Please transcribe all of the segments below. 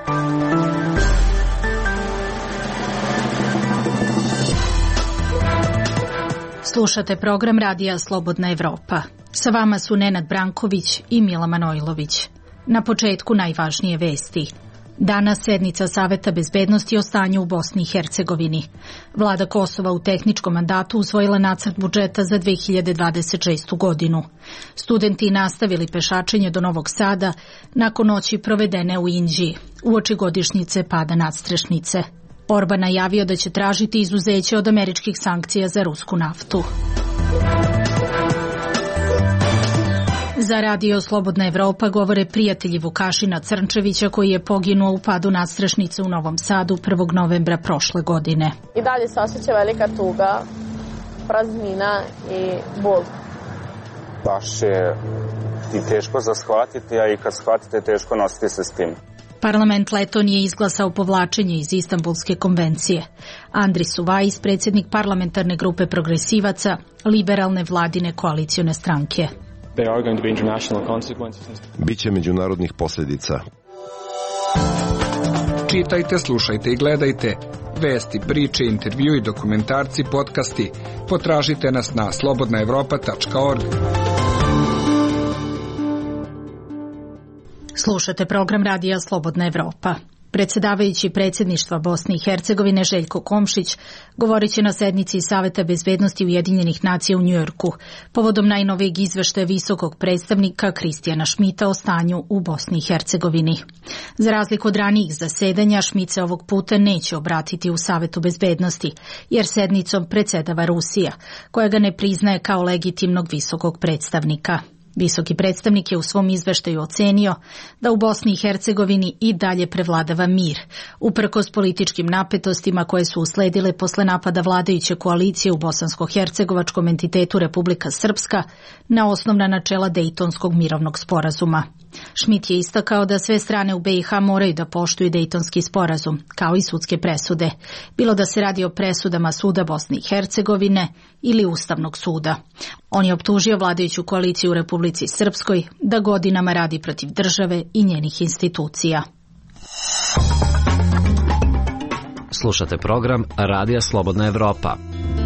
Slušate program Radija Slobodna Evropa. Sa vama su Nenad Branković i Mila Manojlović. Na početku najvažnije vesti. Danas sednica Saveta bezbednosti o stanju u Bosni i Hercegovini. Vlada Kosova u tehničkom mandatu usvojila nacrt budžeta za 2026. godinu. Studenti nastavili pešačenje do Novog Sada nakon noći provedene u Inđiji, uoči godišnjice pada nadstrešnice. Orban najavio da će tražiti izuzeće od američkih sankcija za rusku naftu. Za Radio Slobodna Evropa govore prijatelji Vukašina Crnčevića, koji je poginuo u padu nadstrešnice u Novom Sadu 1. novembra prošle godine. I dalje se osjeća velika tuga, praznina i bol. Baš je i teško za shvatiti, a i kad shvatite teško nositi se s tim. Parlament Letonije izglasao povlačenje iz Istanbulske konvencije. Andris Uvajs, predsjednik parlamentarne grupe progresivaca, liberalne vladine koalicione stranke. Biće međunarodnih posljedica. Čitajte, slušajte i gledajte. Vesti, priče, intervju i dokumentarci, podcasti. Potražite nas na slobodnaevropa.org. Slušate program Radija Slobodna Evropa. Predsjedavajući predsjedništva Bosne i Hercegovine Željko Komšić govorit će na sednici Saveta bezbednosti Ujedinjenih nacija u Njujorku povodom najnovijeg izveštaja visokog predstavnika Kristijana Šmita o stanju u Bosni i Hercegovini. Za razliku od ranijih zasedanja, Šmit se ovog puta neće obratiti u Savetu bezbednosti, jer sednicom predsjedava Rusija, koja ga ne priznaje kao legitimnog visokog predstavnika. Visoki predstavnik je u svom izveštaju ocenio da u Bosni i Hercegovini i dalje prevladava mir, uprkos političkim napetostima koje su usledile posle napada vladajuće koalicije u bosansko-hercegovačkom entitetu Republika Srpska na osnovna načela Dejtonskog mirovnog sporazuma. Šmit je istakao da sve strane u BiH moraju da poštuju Dejtonski sporazum, kao i sudske presude, bilo da se radi o presudama Suda Bosne i Hercegovine ili Ustavnog suda. On je optužio vladajuću koaliciju u Republici Srpskoj da godinama radi protiv države i njenih institucija. Slušate program Radija Slobodna Evropa.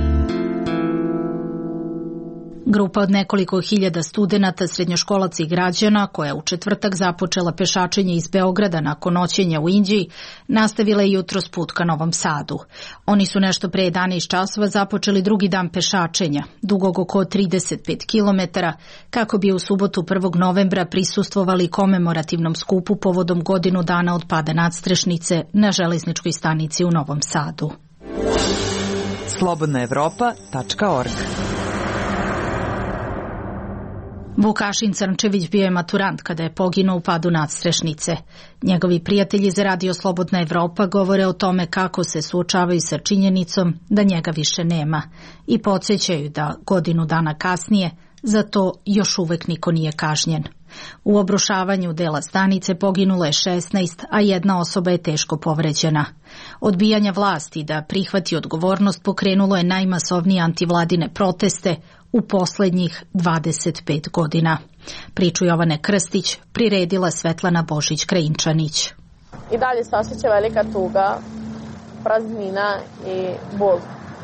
Grupa od nekoliko hiljada studenata, srednjoškolaca i građana, koja u četvrtak započela pešačenje iz Beograda nakon noćenja u Inđiji, nastavila je jutros put ka Novom Sadu. Oni su nešto pre 11 časova započeli drugi dan pešačenja, dugog oko 35 km, kako bi u subotu 1. novembra prisustvovali komemorativnom skupu povodom godinu dana od pada nadstrešnice na železničkoj stanici u Novom Sadu. slobodnaevropa.org. Vukašin Crnčević bio je maturant kada je poginuo u padu nadstrešnice. Njegovi prijatelji za Radio Slobodna Evropa govore o tome kako se suočavaju sa činjenicom da njega više nema i podsjećaju da godinu dana kasnije za to još uvek niko nije kažnjen. U obrušavanju dela stanice poginulo je 16, a jedna osoba je teško povređena. Odbijanje vlasti da prihvati odgovornost pokrenulo je najmasovnije antivladine proteste u posljednjih 25 godina. Priču Jovane Krstić priredila Svetlana Božić-Krajinčanić. I dalje se osjeća velika tuga, praznina i bol.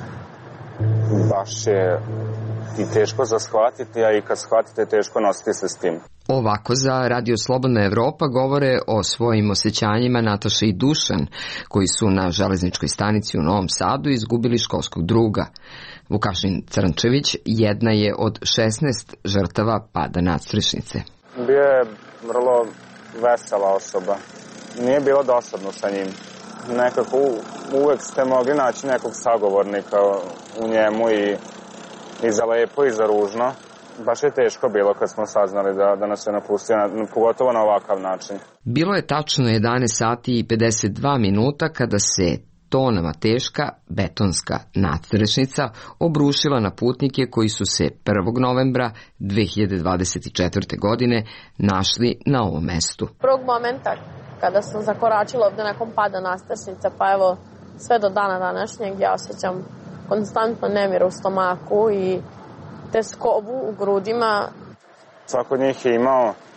Baš je i teško za shvatiti, a i kad shvatite teško nositi se s tim. Ovako za Radio Slobodna Evropa govore o svojim osjećanjima Nataša i Dušan, koji su na železničkoj stanici u Novom Sadu izgubili školskog druga. Vukašin Crnčević jedna je od 16 žrtava pada nadstrešnice. Bio je vrlo vesela osoba. Nije bilo dosadno sa njim. Nekako uvek ste mogli naći nekog sagovornika u njemu i za lepo i za ružno. Baš je teško bilo kad smo saznali da nas je napustio, pogotovo na ovakav način. Bilo je tačno 11 sati i 52 minuta kada se tonama teška betonska nadstrešnica obrušila na putnike koji su se 1. novembra 2024. godine našli na ovom mestu. Prvog momenta kada sam zakoračila ovde nakon pada nadstrešnica, pa evo sve do dana današnjeg ja osjećam konstantno nemir u stomaku i teskobu u grudima. Svako od njih je imao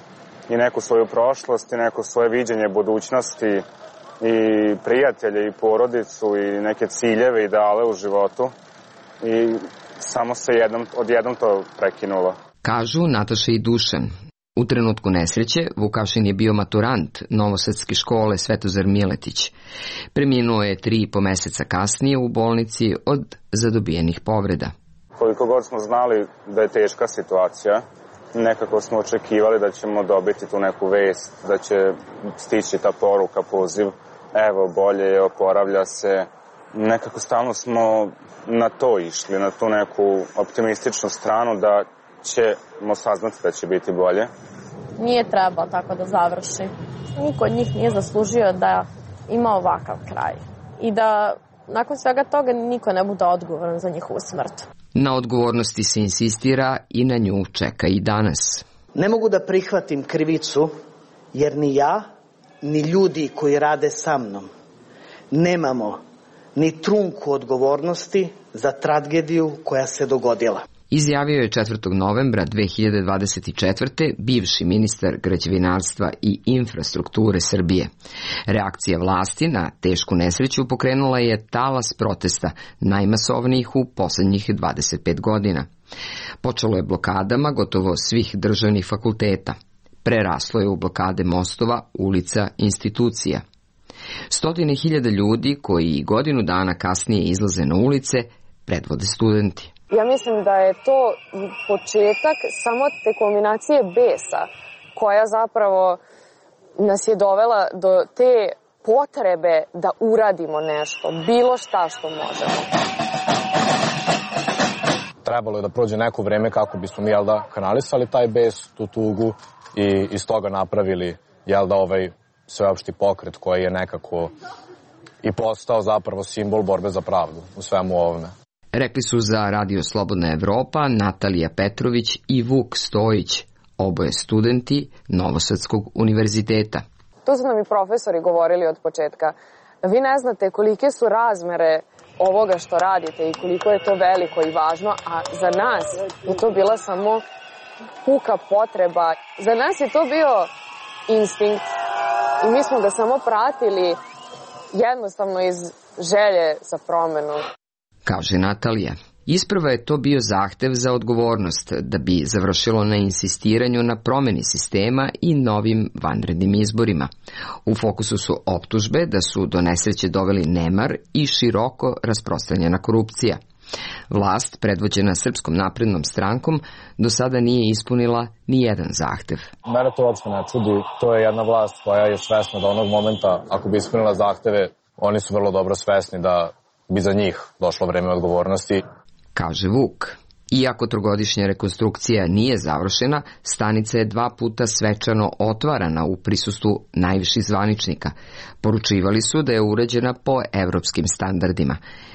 i neku svoju prošlost i neko svoje viđenje budućnosti i prijatelje i porodicu i neke ciljeve, ideale u životu i samo se odjednom to prekinulo. Kažu Nataša i Dušan. U trenutku nesreće Vukašin je bio maturant Novosadske škole Svetozar Miletić. Preminuo je 3,5 meseca kasnije u bolnici od zadobijenih povreda. Koliko god smo znali da je teška situacija, nekako smo očekivali da ćemo dobiti tu neku vest, da će stići ta poruka, poziv, evo bolje je, oporavlja se. Nekako stalno smo na to išli, na tu neku optimističnu stranu da ćemo saznati da će biti bolje. Nije trebao tako da završi. Niko od njih nije zaslužio da ima ovakav kraj. I da nakon svega toga niko ne bude odgovoran za njihovu smrt. Na odgovornosti se insistira i na nju čeka i danas. Ne mogu da prihvatim krivicu, jer ni ja, ni ljudi koji rade sa mnom nemamo ni trunku odgovornosti za tragediju koja se dogodila. Izjavio je 4. novembra 2024. bivši ministar građevinarstva i infrastrukture Srbije. Reakcija vlasti na tešku nesreću pokrenula je talas protesta, najmasovnijih u poslednjih 25 godina. Počelo je blokadama gotovo svih državnih fakulteta. Preraslo je u blokade mostova, ulica, institucija. 100.000 ljudi koji godinu dana kasnije izlaze na ulice predvode studenti. Ja mislim da je to početak samo te kulminacije besa koja zapravo nas je dovela do te potrebe da uradimo nešto, bilo šta što možemo. Trebalo je da prođe neko vreme kako bismo mi, kanalisali taj bes, tu tugu i iz toga napravili, ovaj sveopšti pokret koji je nekako i postao zapravo simbol borbe za pravdu u svemu ovome. Rekli su za Radio Slobodna Evropa Natalija Petrović i Vuk Stojić, oboje studenti Novosadskog univerziteta. To su nam i profesori govorili od početka. Vi ne znate kolike su razmere ovoga što radite i koliko je to veliko i važno, a za nas je to bila samo puka potreba. Za nas je to bio instinkt i mi smo ga samo pratili jednostavno iz želje za promenu. Kaže Natalija. Isprva je to bio zahtev za odgovornost, da bi završilo na insistiranju na promeni sistema i novim vanrednim izborima. U fokusu su optužbe da su do nesreće doveli nemar i široko rasprostranjena korupcija. Vlast, predvođena Srpskom naprednom strankom, do sada nije ispunila ni jedan zahtev. Mene to uopšte ne čudi. To je jedna vlast koja je svesna da onog momenta, ako bi ispunila zahteve, oni su vrlo dobro svesni da bi za njih došlo vreme odgovornosti. Kaže Vuk. Iako trogodišnja rekonstrukcija nije završena, stanica je 2 puta svečano otvarana u prisustvu najviših zvaničnika. Poručivali su da je urađena po evropskim standardima.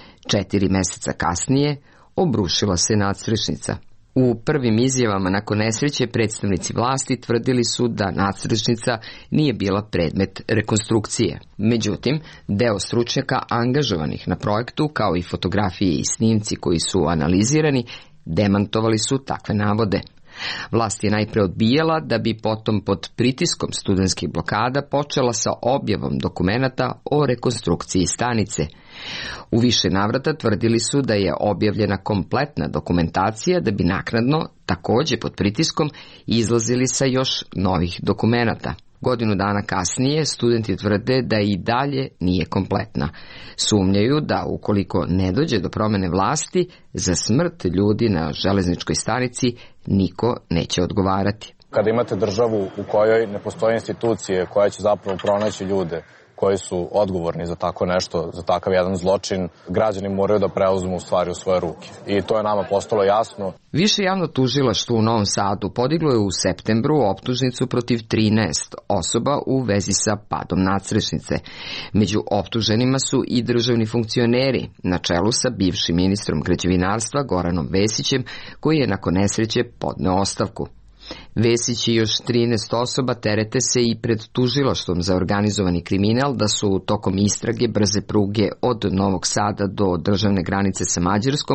4 meseca kasnije obrušila se nadstrešnica. U prvim izjavama nakon nesreće predstavnici vlasti tvrdili su da nadstrešnica nije bila predmet rekonstrukcije. Međutim, deo stručnjaka angažovanih na projektu, kao i fotografije i snimci koji su analizirani, demantovali su takve navode. Vlast je najpre odbijala, da bi potom pod pritiskom studentskih blokada počela sa objavom dokumenata o rekonstrukciji stanice. U više navrata tvrdili su da je objavljena kompletna dokumentacija, da bi naknadno, takođe pod pritiskom, izlazili sa još novih dokumenata. Godinu dana kasnije studenti tvrde da i dalje nije kompletna. Sumnjaju da ukoliko ne dođe do promene vlasti, za smrt ljudi na železničkoj stanici niko neće odgovarati. Kada imate državu u kojoj ne postoje institucije koja će zapravo pronaći ljude koji su odgovorni za tako nešto, za takav jedan zločin, građani moraju da preuzmu stvari u svoje ruke. I to je nama postalo jasno. Više javno tužilaštvo u Novom Sadu podiglo je u septembru optužnicu protiv 13 osoba u vezi sa padom nadstrešnice. Među optuženima su i državni funkcioneri, na čelu sa bivšim ministrom građevinarstva Goranom Vesićem, koji je nakon nesreće podneo ostavku. Vesić i još 13 osoba terete se i pred tužilaštvom za organizovani kriminal da su tokom istrage brze pruge od Novog Sada do državne granice sa Mađarskom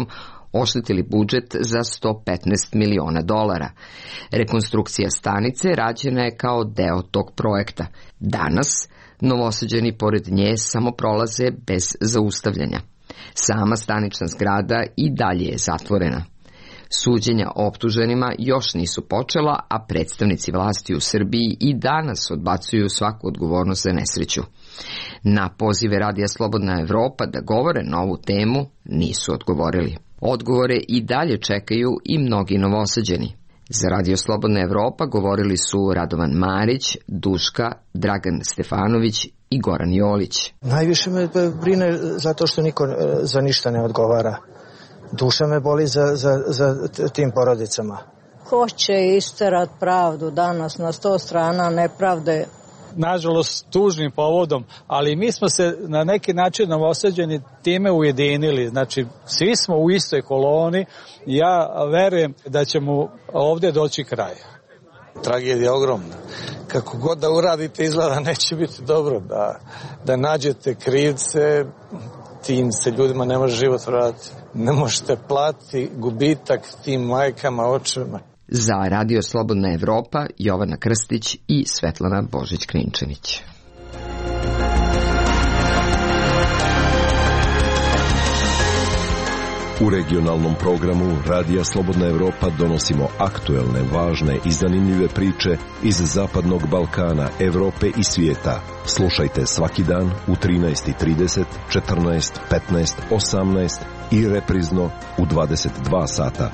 oštetili budžet za $115 miliona. Rekonstrukcija stanice rađena je kao deo tog projekta. Danas Novosađani pored nje samo prolaze bez zaustavljanja. Sama stanična zgrada i dalje je zatvorena. Suđenja optuženima još nisu počela, a predstavnici vlasti u Srbiji i danas odbacuju svaku odgovornost za nesreću. Na pozive Radija Slobodna Evropa da govore na ovu temu nisu odgovorili. Odgovore i dalje čekaju i mnogi Novosađani. Za Radio Slobodna Evropa govorili su Radovan Marić, Duška, Dragan Stefanović i Goran Jolić. Najviše me brine zato što niko za ništa ne odgovara. Duša me boli za tim porodicama. Ko će isterat pravdu danas na 100 strana nepravde? Nažalost, tužnim povodom, ali mi smo se na neki način Novosađani time ujedinili. Znači, svi smo u istoj koloni i ja verujem da ćemo ovdje doći kraj. Tragedija je ogromna. Kako god da uradite, izgleda neće biti dobro. Da nađete krivce, tim se ljudima ne može život vratiti. Ne možete platiti gubitak tim majkama, očevima. Za Radio Slobodna Evropa, Jovana Krstić i Svetlana Božić-Krinčević. U regionalnom programu Radija Slobodna Evropa donosimo aktuelne, važne i zanimljive priče iz Zapadnog Balkana, Evrope i svijeta. Slušajte svaki dan u 13:30, 14, 15, 18 i reprizno u 22 sata.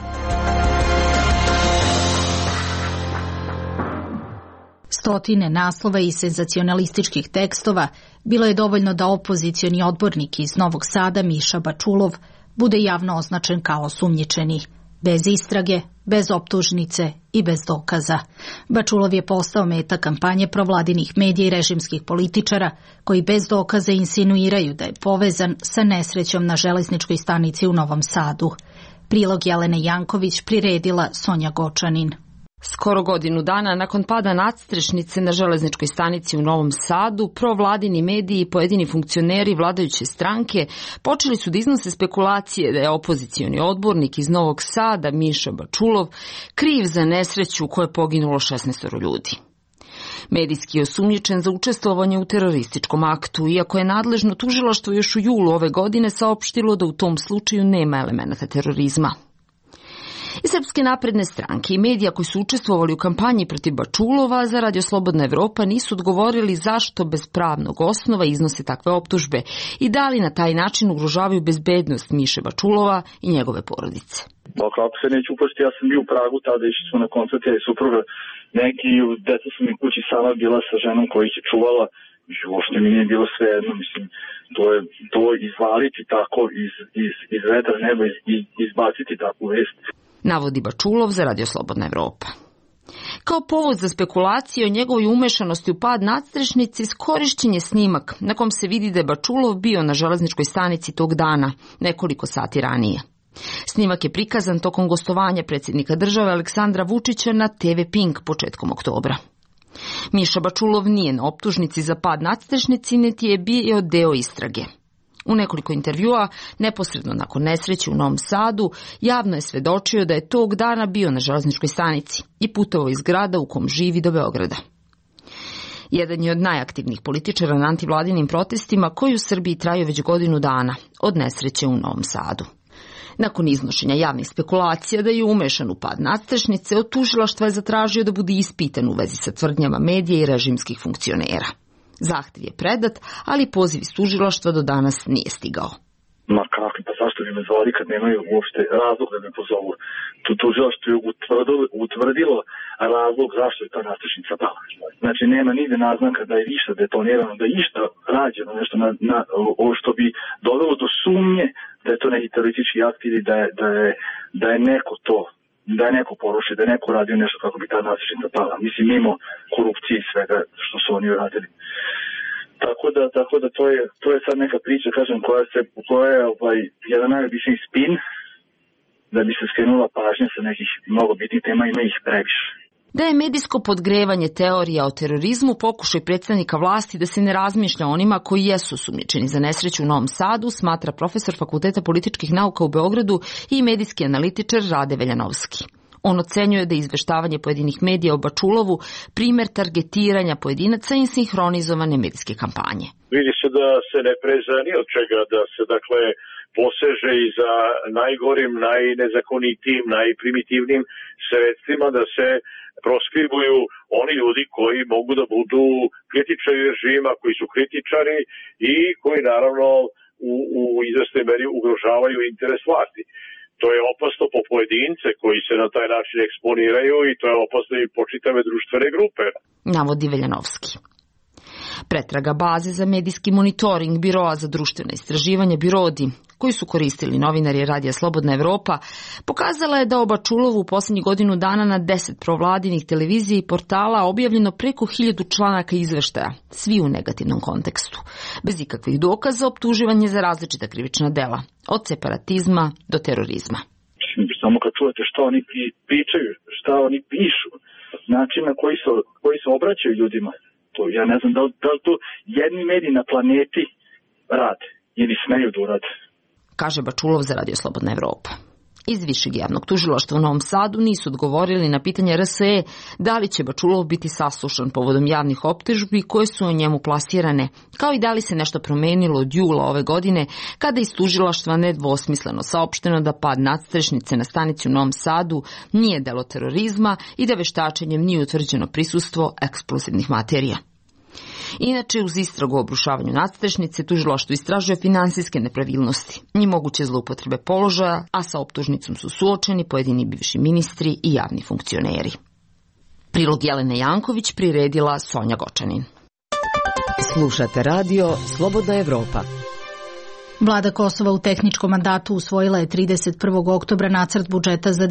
Stotine naslova i senzacionalističkih tekstova bilo je dovoljno da opozicioni odbornik iz Novog Sada Miša Bačulov bude javno označen kao osumnjičeni, bez istrage, bez optužnice i bez dokaza. Bačulov je postao meta kampanje provladinih medija i režimskih političara koji bez dokaza insinuiraju da je povezan sa nesrećom na železničkoj stanici u Novom Sadu. Prilog Jelene Janković priredila Sonja Gočanin. Skoro godinu dana nakon pada nadstrešnice na železničkoj stanici u Novom Sadu, provladini mediji i pojedini funkcioneri vladajuće stranke počeli su da iznose spekulacije da je opozicioni odbornik iz Novog Sada, Miša Bačulov, kriv za nesreću u kojoj je poginulo 16 ljudi. Medijski je osumnjičen za učestvovanje u terorističkom aktu, iako je nadležno tužilaštvo još u julu ove godine saopštilo da u tom slučaju nema elemenata terorizma. I Srpske napredne stranke i medija koji su učestvovali u kampanji protiv Bačulova za Radio Slobodna Evropa nisu odgovorili zašto bez pravnog osnova iznose takve optužbe i da li na taj način ugrožavaju bezbednost Miše Bačulova i njegove porodice. Pa kako se neću upasti, ja sam bio u Pragu, tada išli smo na koncerte i supruga, neki deca su mi kući sama bila sa ženom koja ih je čuvala, uopšte mi nije bilo sve jedno, mislim, to izvaliti tako iz vedra neba i izbaciti takvu vest. Navodi Bačulov za Radio Slobodna Evropa. Kao povod za spekulacije o njegovoj umešanosti u pad nadstrešnice iskorišćen je snimak na kom se vidi da je Bačulov bio na železničkoj stanici tog dana, nekoliko sati ranije. Snimak je prikazan tokom gostovanja predsjednika države Aleksandra Vučića na TV Pink početkom oktobra. Miša Bačulov nije na optužnici za pad nadstrešnici, niti je bio deo istrage. U nekoliko intervjua, neposredno nakon nesreće u Novom Sadu, javno je svedočio da je tog dana bio na železničkoj stanici i putovao iz grada u kom živi do Beograda. Jedan je od najaktivnijih političara na antivladinim protestima koji u Srbiji traju već godinu dana, od nesreće u Novom Sadu. Nakon iznošenja javnih spekulacija da je umešan u pad nadstrešnice, od tužilaštva je zatražio da bude ispitan u vezi sa tvrdnjama medija i režimskih funkcionera. Zahtev je predat, ali poziv iz tužilaštva do danas nije stigao. Ma kakvi, pa zašto bi me zvali kad nemaju uopšte razlog da me pozovu? Tužilaštvo je utvrdilo razlog zašto je ta nadstrešnica pala. Znači nema nigde naznaka da je išta detonirano, da je išta rađeno, nešto što bi dovelo do sumnje da je to neki teroristički akt ili da je neko to, da je neko porušio, da je neko radio nešto kako bi ta nadstrešnica pala. Mislim, mimo korupcije i svega što su oni uradili. Tako da to je sad neka priča, kažem, koja je jedan najobičniji spin da bi se skrenula pažnja sa nekih mnogo bitnih tema, ima ih previše. Da je medijsko podgrevanje teorija o terorizmu pokušaj predstavnika vlasti da se ne razmišlja onima koji jesu osumnjičeni za nesreću u Novom Sadu, smatra profesor Fakulteta političkih nauka u Beogradu i medijski analitičar Rade Veljanovski. On ocenjuje da je izveštavanje pojedinih medija o Bačulovu primer targetiranja pojedinaca i sinhronizovane medijske kampanje. Vidi se da se ne preza ni od čega, da se dakle poseže i za najgorim, najnezakonitijim, najprimitivnim sredstvima, da se proskribuju oni ljudi koji mogu da budu kritičari režima, koji su kritičari i koji naravno u izvesnoj meri ugrožavaju interes vlasti. To je opasno po pojedince koji se na taj način eksponiraju i to je opasno i po čitave društvene grupe. Navodi Veljanovski. Pretraga baze za medijski monitoring Biroa za društvena istraživanja Birodi, koji su koristili novinari Radija Slobodna Evropa, pokazala je da o Bačulovu u poslednjih godinu dana na 10 provladinih televizija i portala objavljeno preko 1000 članaka izveštaja, svi u negativnom kontekstu, bez ikakvih dokaza optuživanje za različita krivična dela, od separatizma do terorizma. Samo kad čujete šta oni pričaju, šta oni pišu, način na koji se obraćaju ljudima, to ja ne znam da li to jedni mediji na planeti rade ili smeju da urade. Kaže Bačulov za Radio Slobodna Evropa. Iz Višeg javnog tužilaštva u Novom Sadu nisu odgovorili na pitanje RSE da li će Bačulov biti saslušan povodom javnih optužbi koje su o njemu plasirane, kao i da li se nešto promenilo od jula ove godine kada iz tužilaštva nedvosmisleno saopšteno da pad nadstrešnice na stanici u Novom Sadu nije delo terorizma i da veštačenjem nije utvrđeno prisustvo eksplozivnih materija. Inače, uz istragu o obrušavanju nadstrešnice, tužilaštvo istražuje finansijske nepravilnosti i moguće zloupotrebe položaja, a sa optužnicom su suočeni pojedini bivši ministri i javni funkcioneri. Prilog Jelene Janković priredila Sonja Gočanin. Slušate radio Slobodna Evropa. Vlada Kosova u tehničkom mandatu usvojila je 31. oktobra nacrt budžeta za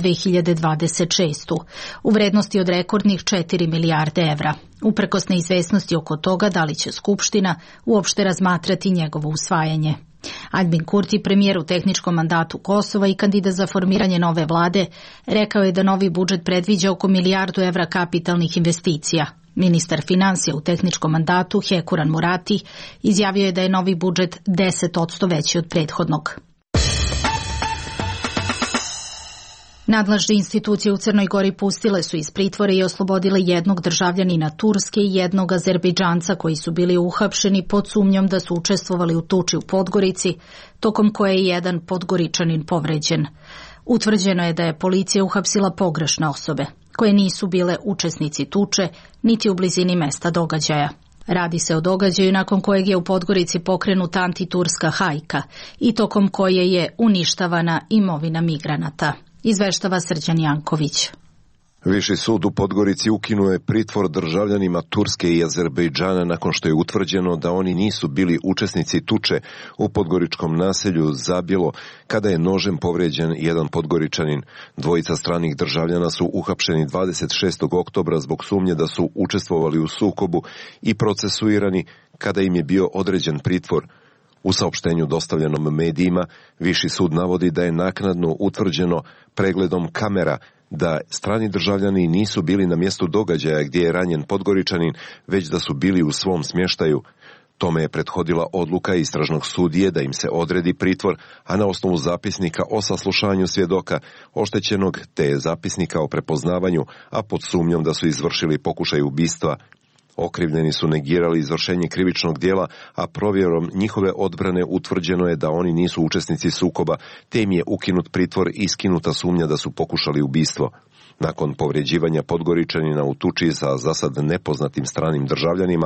2026. u vrednosti od rekordnih 4 milijarde evra. Uprkos neizvesnosti oko toga da li će Skupština uopšte razmatrati njegovo usvajanje. Albin Kurti, premijer u tehničkom mandatu Kosova i kandidat za formiranje nove vlade, rekao je da novi budžet predviđa oko milijardu evra kapitalnih investicija. Ministar finansija u tehničkom mandatu Hekuran Murati izjavio je da je novi budžet 10% veći od prethodnog. Nadležne institucije u Crnoj Gori pustile su iz pritvora i oslobodile jednog državljanina Turske i jednog Azerbejdžanca koji su bili uhapšeni pod sumnjom da su učestvovali u tuči u Podgorici, tokom koje je jedan Podgoričanin povređen. Utvrđeno je da je policija uhapsila pogrešne osobe, koje nisu bile učesnici tuče, niti u blizini mesta događaja. Radi se o događaju nakon kojeg je u Podgorici pokrenuta antiturska hajka i tokom koje je uništavana imovina migranata. Izveštava Srđan Janković. Viši sud u Podgorici ukinuo je pritvor državljanima Turske i Azerbejdžana nakon što je utvrđeno da oni nisu bili učesnici tuče u podgoričkom naselju Zabjelo kada je nožem povređen jedan Podgoričanin. Dvojica stranih državljana su uhapšeni 26. oktobra zbog sumnje da su učestvovali u sukobu i procesuirani kada im je bio određen pritvor. U saopštenju dostavljenom medijima, Viši sud navodi da je naknadno utvrđeno pregledom kamera da strani državljani nisu bili na mjestu događaja gdje je ranjen Podgoričanin, već da su bili u svom smještaju. Tome je prethodila odluka istražnog sudije da im se odredi pritvor, a na osnovu zapisnika o saslušanju svjedoka oštećenog te zapisnika o prepoznavanju, a pod sumnjom da su izvršili pokušaj ubistva. Okrivljeni su negirali izvršenje krivičnog djela, a provjerom njihove odbrane utvrđeno je da oni nisu učesnici sukoba, te im je ukinut pritvor i skinuta sumnja da su pokušali ubistvo. Nakon povređivanja Podgoričanina u tuči sa zasad nepoznatim stranim državljanima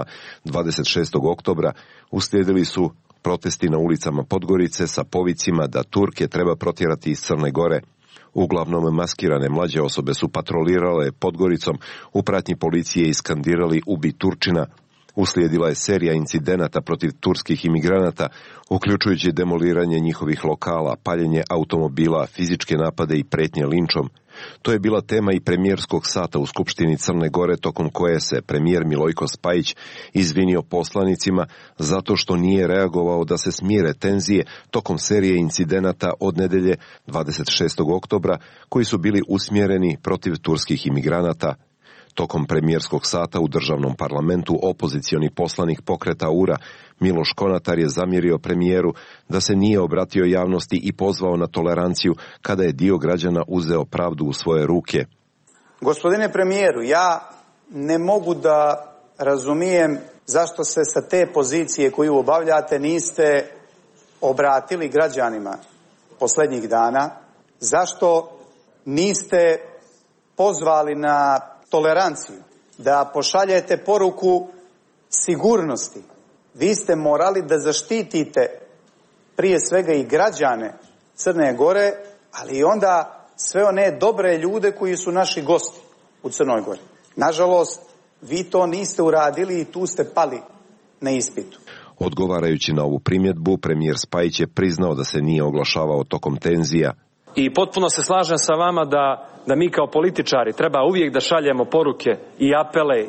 26. oktobra uslijedili su protesti na ulicama Podgorice sa povicima da Turke treba protjerati iz Crne Gore. Uglavnom maskirane mlađe osobe su patrolirale Podgoricom, u pratnji policije iskandirali "Ubi Turčina". Uslijedila je serija incidenata protiv turskih imigranata, uključujući demoliranje njihovih lokala, paljenje automobila, fizičke napade i pretnje linčom. To je bila tema i premijerskog sata u Skupštini Crne Gore, tokom koje se premijer Milojko Spajić izvinio poslanicima zato što nije reagovao da se smire tenzije tokom serije incidenata od nedelje 26. oktobra koji su bili usmjereni protiv turskih imigranata. Tokom premijerskog sata u državnom parlamentu opozicioni poslanik Pokreta URA Miloš Konatar je zamjerio premijeru da se nije obratio javnosti i pozvao na toleranciju kada je dio građana uzeo pravdu u svoje ruke. Gospodine premijeru, ja ne mogu da razumijem zašto se sa te pozicije koju obavljate niste obratili građanima posljednjih dana, zašto niste pozvali na toleranciju, da pošaljete poruku sigurnosti. Vi ste morali da zaštitite prije svega i građane Crne Gore, ali i onda sve one dobre ljude koji su naši gosti u Crnoj Gori. Nažalost, vi to niste uradili i tu ste pali na ispitu. Odgovarajući na ovu primjedbu, premijer Spajić je priznao da se nije oglašavao tokom tenzija. I potpuno se slažem sa vama da mi kao političari treba uvijek da šaljemo poruke i apele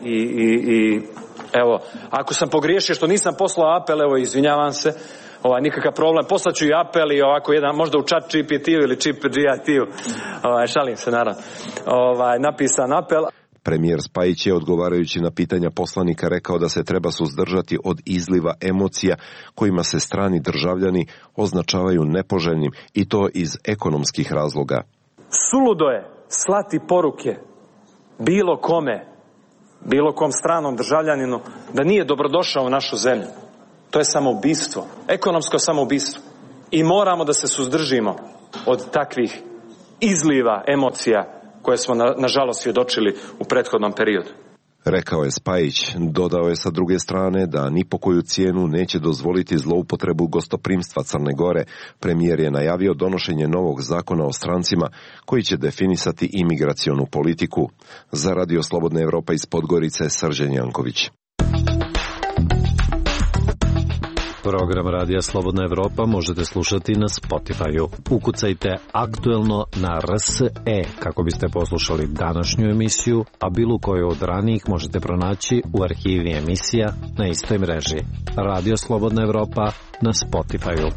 i evo, ako sam pogriješio što nisam poslao apel, evo izvinjavam se, nikakav problem, poslaću i apel i ovako jedan, možda u chat GPT-u ili chip GIT-u, šalim se naravno, napisan apel. Premijer Spajić je odgovarajući na pitanja poslanika rekao da se treba suzdržati od izliva emocija kojima se strani državljani označavaju nepoželjnim i to iz ekonomskih razloga. Suludo je slati poruke bilo kome, bilo kom stranom državljaninu da nije dobrodošao u našu zemlju. To je samoubistvo, ekonomsko samoubistvo. I moramo da se suzdržimo od takvih izliva emocija koje smo nažalost svjedočili u prethodnom periodu. Rekao je Spajić, dodao je sa druge strane da ni po koju cijenu neće dozvoliti zloupotrebu gostoprimstva Crne Gore. Premijer je najavio donošenje novog zakona o strancima koji će definisati imigracionu politiku. Za Radio Slobodna Evropa iz Podgorice, Srđan Janković. Program Radija Slobodna Evropa možete slušati na Spotify-u. Ukucajte aktuelno na RSE kako biste poslušali današnju emisiju, a bilo koju od ranijih možete pronaći u arhivi emisija na istoj mreži. Radio Slobodna Evropa na Spotify-u.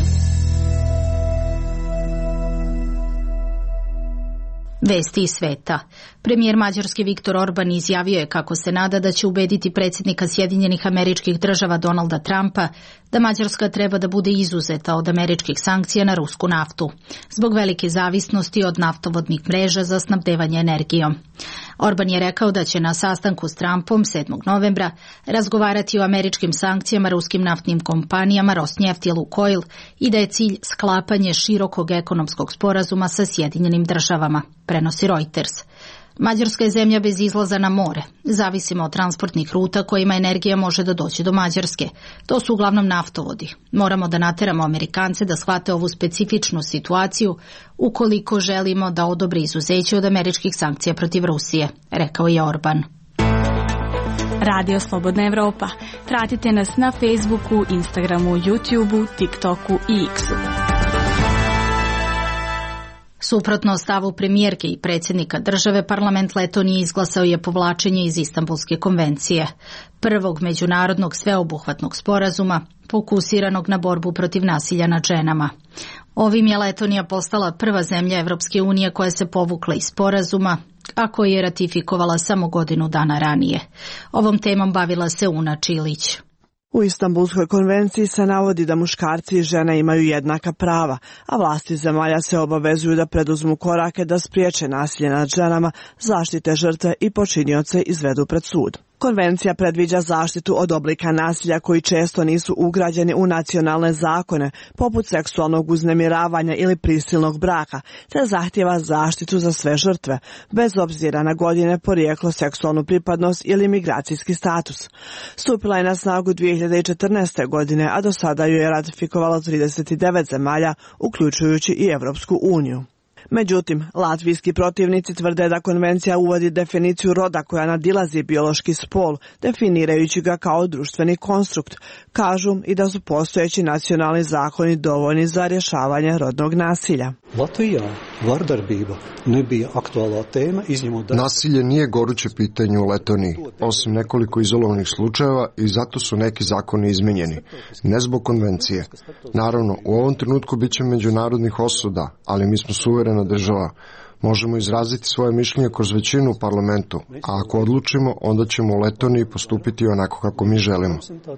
Vesti iz sveta. Premijer Mađarske Viktor Orban izjavio je kako se nada da će ubediti predsjednika Sjedinjenih Američkih Država Donalda Trumpa da Mađarska treba da bude izuzeta od američkih sankcija na rusku naftu, zbog velike zavisnosti od naftovodnih mreža za snabdevanje energijom. Orban je rekao da će na sastanku s Trumpom 7. novembra razgovarati o američkim sankcijama ruskim naftnim kompanijama Rosneft i Lukoil i da je cilj sklapanje širokog ekonomskog sporazuma sa Sjedinjenim Državama, prenosi Reuters. Mađarska je zemlja bez izlaza na more. Zavisimo od transportnih ruta kojima energija može da doći do Mađarske. To su uglavnom naftovodi. Moramo da nateramo Amerikance da shvate ovu specifičnu situaciju ukoliko želimo da odobre izuzeće od američkih sankcija protiv Rusije, rekao je Orban. Radio Slobodna Evropa. Pratite nas na Facebooku, Instagramu, YouTubeu, TikToku i X-u. Suprotno stavu premijerke i predsjednika države, parlament Letonije izglasao je povlačenje iz Istanbulske konvencije, prvog međunarodnog sveobuhvatnog sporazuma fokusiranog na borbu protiv nasilja nad ženama. Ovim je Letonija postala prva zemlja Evropske unije koja se povukla iz sporazuma, a koji je ratifikovala samo godinu dana ranije. Ovom temom bavila se Una Čilić. U Istanbulskoj konvenciji se navodi da muškarci i žene imaju jednaka prava, a vlasti zemalja se obavezuju da preduzmu korake da spriječe nasilje nad ženama, zaštite žrtve i počinioce izvedu pred sud. Konvencija predviđa zaštitu od oblika nasilja koji često nisu ugrađeni u nacionalne zakone, poput seksualnog uznemiravanja ili prisilnog braka, te zahtijeva zaštitu za sve žrtve, bez obzira na godine, porijeklo, seksualnu pripadnost ili migracijski status. Stupila je na snagu 2014. godine, a do sada ju je ratifikovalo 39 zemalja, uključujući i Evropsku uniju. Međutim, latvijski protivnici tvrde da konvencija uvodi definiciju roda koja nadilazi biološki spol, definirajući ga kao društveni konstrukt. Kažu i da su postojeći nacionalni zakoni dovoljni za rješavanje rodnog nasilja. Nasilje nije goruće pitanje u Letoniji, osim nekoliko izolovanih slučajeva, i zato su neki zakoni izmenjeni, ne zbog konvencije. Naravno, u ovom trenutku bit će međunarodnih osuda, ali mi smo suverena država. Možemo izraziti svoje mišljenje kroz većinu u parlamentu, a ako odlučimo, onda ćemo u Letoniji postupiti onako kako mi želimo.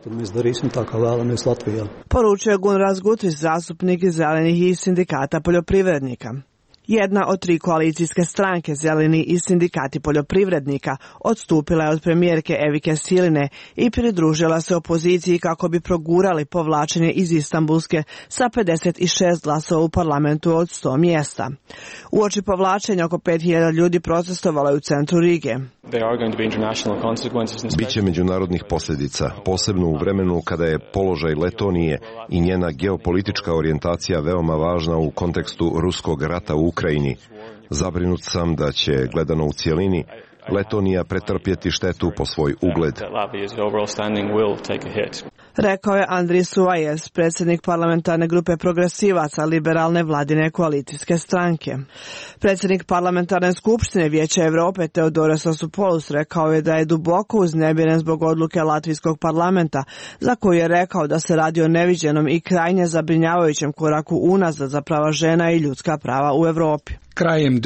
Poručuje Gunnar Gutris, zastupnik Zelenih i sindikata poljoprivrednika. Jedna od 3 koalicijske stranke, Zeleni i sindikati poljoprivrednika, odstupila je od premijerke Evike Siline i pridružila se opoziciji kako bi progurali povlačenje iz Istanbulske sa 56 glasova u parlamentu od 100 mjesta. Uoči povlačenja oko 5000 ljudi protestovalo je u centru Rige. Biće međunarodnih posljedica, posebno u vremenu kada je položaj Letonije i njena geopolitička orijentacija veoma važna u kontekstu ruskog rata u Ukrajini. Zabrinut sam da će, gledano u cijelini, Letonija pretrpjeti štetu po svoj ugled. Rekao je Andris Suvajes, predsjednik parlamentarne grupe progresivaca liberalne vladine koalicijske stranke. Predsjednik parlamentarne skupštine Vijeća Europe Theodoros Osupoulos rekao je da je duboko uznemiren zbog odluke Latvijskog parlamenta, za koju je rekao da se radi o neviđenom i krajnje zabrinjavajućem koraku unazad za prava žena i ljudska prava u Europi. Krajem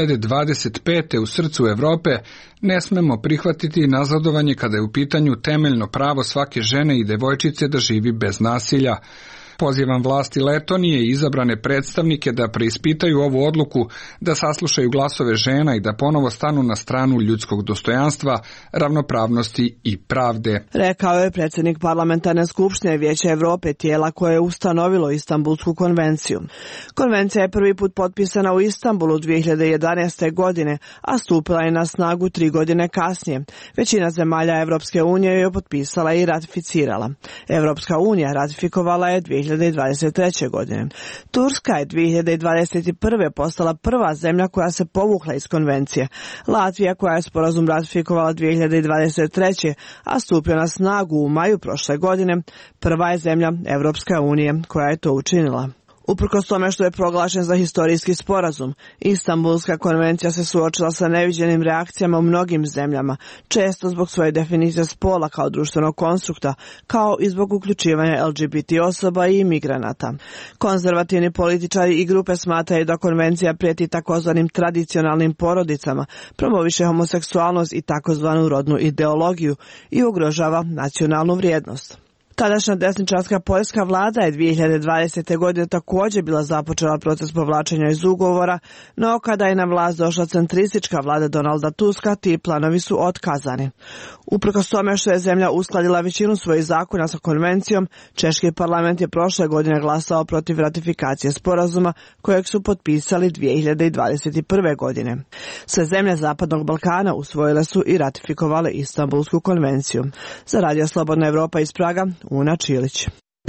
2025. u srcu Europe ne smemo prihvatiti nazadovanje kada je u pitanju temeljno pravo svake žene i devojčice da živi bez nasilja. Pozivam vlasti Letonije i izabrane predstavnike da preispitaju ovu odluku, da saslušaju glasove žena i da ponovo stanu na stranu ljudskog dostojanstva, ravnopravnosti i pravde. Rekao je predsjednik parlamentarne skupštine Vijeća Europe, tijela koje je ustanovilo Istanbulsku konvenciju. Konvencija je prvi put potpisana u Istanbulu 2011. godine, a stupila je na snagu 3 godine kasnije. Većina zemalja Europske unije je potpisala i ratificirala. Europska unija ratifikovala je 2023. godine. Turska je 2021. postala prva zemlja koja se povukla iz konvencije. Latvija, koja je sporazum ratifikovala 2023. a stupio na snagu u maju prošle godine, prva je zemlja Europske unije koja je to učinila. Uprkos tome što je proglašen za historijski sporazum, Istanbulska konvencija se suočila sa neviđenim reakcijama u mnogim zemljama, često zbog svoje definicije spola kao društvenog konstrukta, kao i zbog uključivanja LGBT osoba i imigranata. Konzervativni političari i grupe smatraju da konvencija prijeti takozvanim tradicionalnim porodicama, promoviše homoseksualnost i takozvanu rodnu ideologiju i ugrožava nacionalnu vrijednost. Tadašnja desničarska poljska vlada je 2020. godine također bila započela proces povlačenja iz ugovora, no kada je na vlast došla centristička vlada Donalda Tuska, ti planovi su otkazani. Uprkos tome što je zemlja uskladila većinu svojih zakona sa konvencijom, češki parlament je prošle godine glasao protiv ratifikacije sporazuma kojeg su potpisali 2021. godine. Sve zemlje Zapadnog Balkana usvojile su i ratifikovale Istanbulsku konvenciju. Za Radio Slobodna Evropa iz Praga, Una Čilić.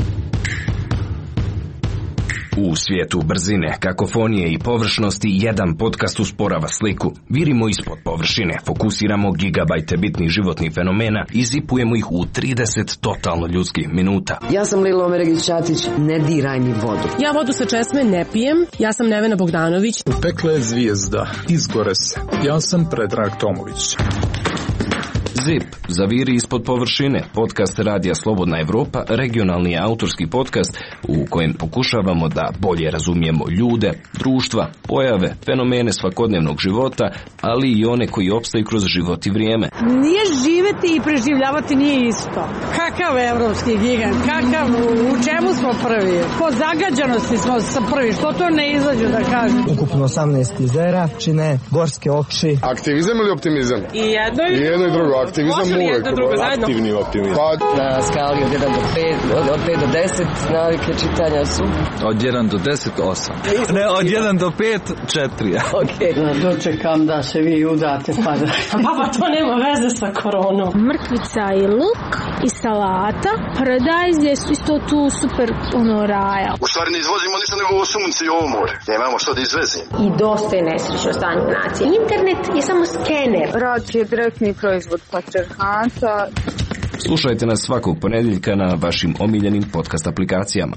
U svijetu brzine, kakofonije i površnosti jedan podcast usporava sliku. Virimo ispod površine, fokusiramo gigabajte bitnih životnih fenomena i zipujemo ih u 30 totalno ljudskih minuta. Ja sam Lilo Omeregić-Ćatić, ne diraj mi vodu. Ja vodu sa česme ne pijem, ja sam Nevena Bogdanović. U pekle zvijezda, izgore se. Ja sam Predrag Tomović. ZIP, zaviri ispod površine, podcast Radija Slobodna Evropa, regionalni autorski podcast u kojem pokušavamo da bolje razumijemo ljude, društva, pojave, fenomene svakodnevnog života, ali i one koji opstaju kroz život i vrijeme. Nije živeti i preživljavati nije isto. Kakav evropski gigant, kakav, u čemu smo prvi? Po zagađanosti smo prvi, što to ne izađu da kažem. Ukupno 18 jezera, čine gorske oči. Aktivizam ili optimizam? I jedno i drugo. Aktivizam uvek. Aktivni optimizam. Na skali od 1 do 5, od 5 do 10 navike čitanja su? Od 1 do 10, 8. Ne, od 1 do 5, 4. Ok. Dočekam da se vi udate pa da... Baba, to nema veze sa koronom. Mrkvica i luk i salata. Paradajz je isto tu super raja. U stvari ne izvozimo ništa nego ovo sunce i ovo more. Nemamo što da izvezimo. I dosta je nesrećno stanje nacije. Internet je samo skener. Rad je direktni proizvod patrijarhata. Slušajte nas svakog ponedjeljka na vašim omiljenim podcast aplikacijama.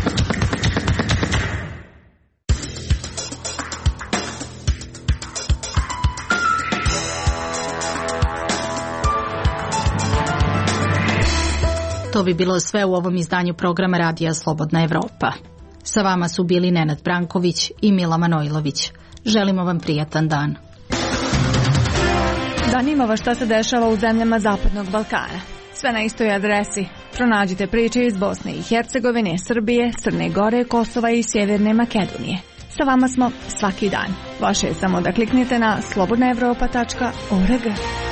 To bi bilo sve u ovom izdanju programa Radija Slobodna Evropa. Sa vama su bili Nenad Branković i Mila Manojlović. Želimo vam prijatan dan. Zanima vas šta se dešava u zemljama Zapadnog Balkana. Sve na istoj adresi. Pronađite priče iz Bosne i Hercegovine, Srbije, Crne Gore, Kosova i Sjeverne Makedonije. Sa vama smo svaki dan. Vaše je samo da kliknete na slobodnaevropa.org.